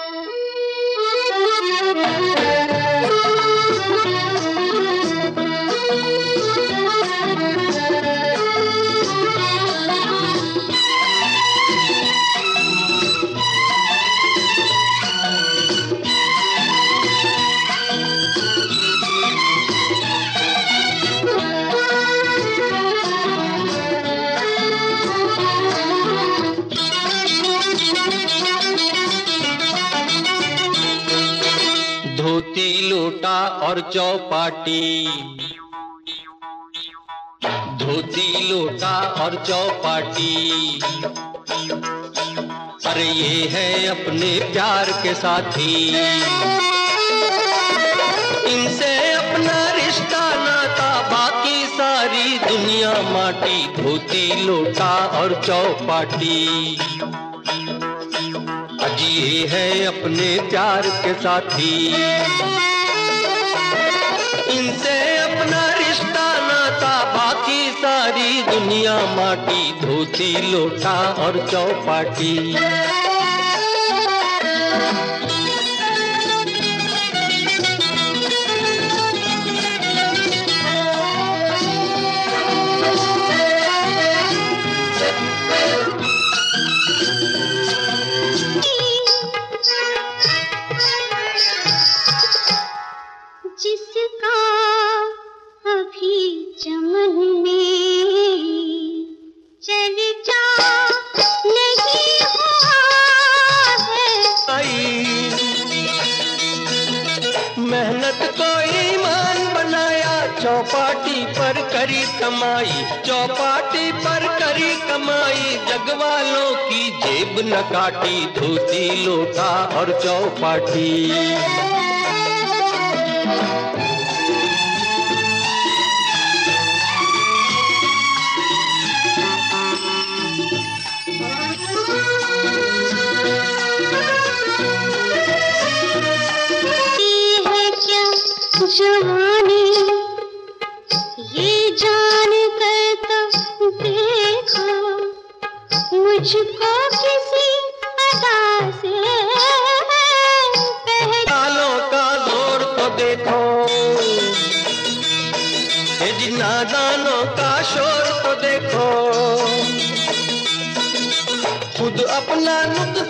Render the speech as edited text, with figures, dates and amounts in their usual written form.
धोती लोटा और चौपाटी, धोती लोटा और चौपाटी, अरे ये है अपने प्यार के साथी। इनसे अपना रिश्ता नाता, बाकी सारी दुनिया माटी। धोती लोटा और चौपाटी, आज ये है अपने प्यार के साथी। इनसे अपना रिश्ता नाता, बाकी सारी दुनिया माटी। धोती लोटा और चौपाटी। जिसका अभी चमन में चर्चा नहीं हुआ है, मेहनत को ईमान बनाया, चौपाटी पर करी कमाई, चौपाटी पर करी कमाई। जग वालों की जेब न काटी। धोती लोटा और चौपाटी। जवानी ये जान कर तो देखो, मुझको किसी अदा से पहचानों का जोर तो देखो, ये जी नादानों का शोर तो देखो। खुद अपना नुक्ता